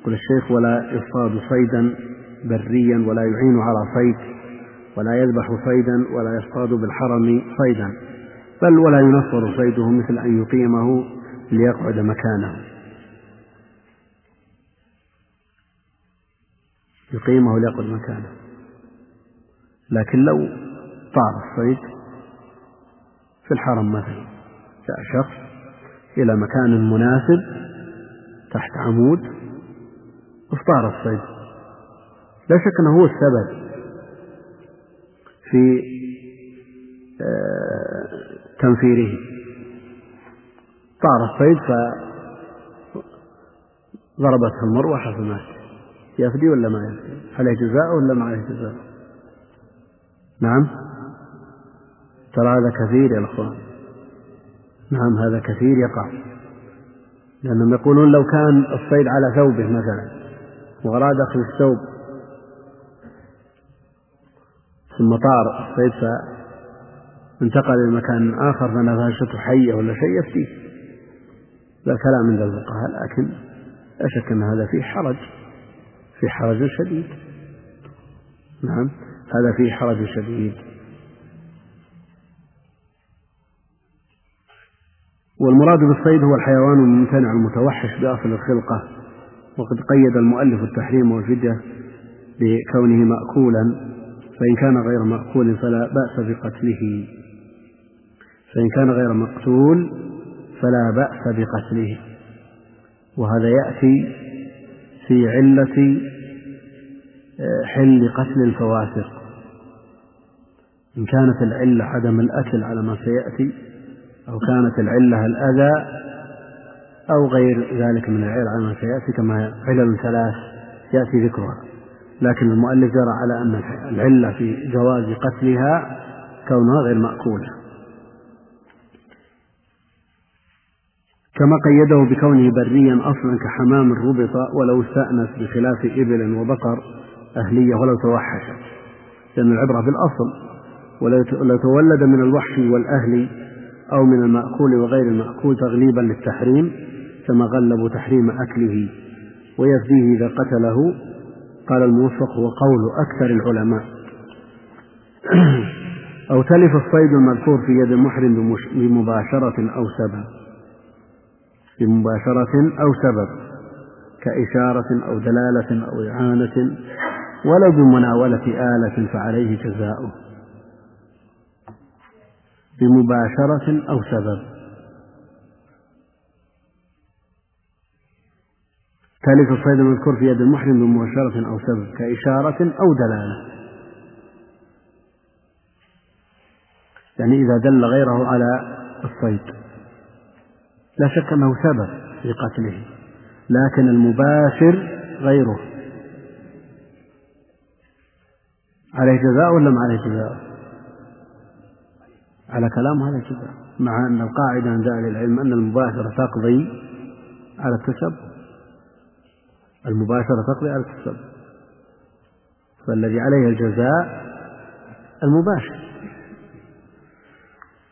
يقول الشيخ: ولا يصطاد صيدا بريا ولا يعين على صيد ولا يذبح صيدا ولا يصطاد بالحرم صيدا، بل ولا ينفر صيده مثل أن يقيمه ليقعد مكانه، يقيمه ليقعد مكانه. لكن لو طار الصيد في الحرم مثلا، جاء شخص إلى مكان مناسب تحت عمود واصطاد الصيد، لا شك أنه هو السبب في تنفيره. طار الصيد فضربته المروحة فمات، يفدي ولا ما يفدي؟ عليه جزاء ولا ما عليه جزاء؟ نعم، ترى هذا كثير يا الأخوان، نعم هذا كثير يقع، لأنهم يقولون لو كان الصيد على ثوبه مثلا وأراد أخذ الثوب ثم طار الصيد فانتقل إلى مكان آخر فنفشته حية ولا شيء يفتيه، لا كلام من الفقهاء، لكن لا شك أن هذا فيه حرج، في حرج شديد. نعم، هذا فيه حرج شديد. والمراد بالصيد هو الحيوان الممتنع المتوحش بأصل الخلقة، وقد قيد المؤلف التحريم والفدية بكونه مأكولا، فإن كان غير مأكول فلا بأس بقتله، فإن كان غير مقتول فلا بأس بقتله. وهذا يأتي في علة حل قتل الفواسق، إن كانت العلة عدم الأكل على ما سيأتي، أو كانت العلة الأذى أو غير ذلك من العلل على ما سيأتي، كما علل ثلاث يأتي ذكرها. لكن المؤلف جرى على أن العلة في جواز قتلها كونها غير مأكولة، كما قيده بكونه بريا أصلا كحمام الربط ولو استأنس، بخلاف إبل وبقر أهلية ولو توحش، لأن العبرة بالأصل، ولو تولد من الوحش والأهل أو من المأكول وغير المأكول تغليبا للتحريم، كما غلبوا تحريم أكله ويفديه إذا قتله. قال الموفق: هو قول أكثر العلماء. أو تلف الصيد المذكور في يد المحرم بمباشرة أو سبب كإشارة أو دلالة أو إعانة، ولو بمناولة آلة فعليه جزاؤه، بمباشرة أو سبب. تلف الصيد المذكور في يد المحرم بمباشرة أو سبب كإشارة أو دلالة، يعني إذا دل غيره على الصيد لا شك أنه سبب في قتله، لكن المباشر غيره عليه جزاء ولا ما عليه جزاء؟ على كلام هذا جزاء، مع أن القاعدة عند أهل العلم أن المباشرة تقضي على التسبب، المباشرة تقضي على التسبب، فالذي عليه الجزاء المباشر.